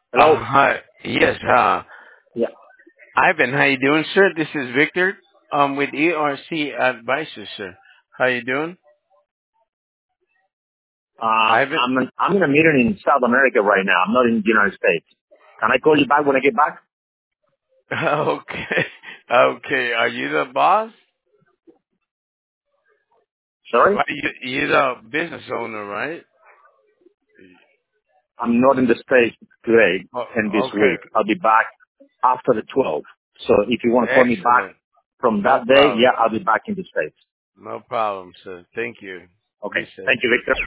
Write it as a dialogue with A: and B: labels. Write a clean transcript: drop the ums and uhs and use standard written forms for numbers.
A: Hello?
B: Hi. Yes,
A: Yeah.
B: Ivan, how you doing, sir? This is Victor, with ERC Advisors, sir. How you doing? Ivan?
A: I'm in a meeting in South America right now. I'm not in the United States. Can I call you back when I get back?
B: Okay. Okay. Are you the boss?
A: Sorry?
B: You're the business owner, right?
A: I'm not in the States today and this
B: Okay.
A: week. I'll be back after the 12th. So if you want to call me back
B: Excellent.
A: from
B: No
A: that day,
B: problem.
A: yeah, I'll be back in the States.
B: No problem, sir. Thank you.
A: Okay.
B: Be safe.
A: Thank you, Victor.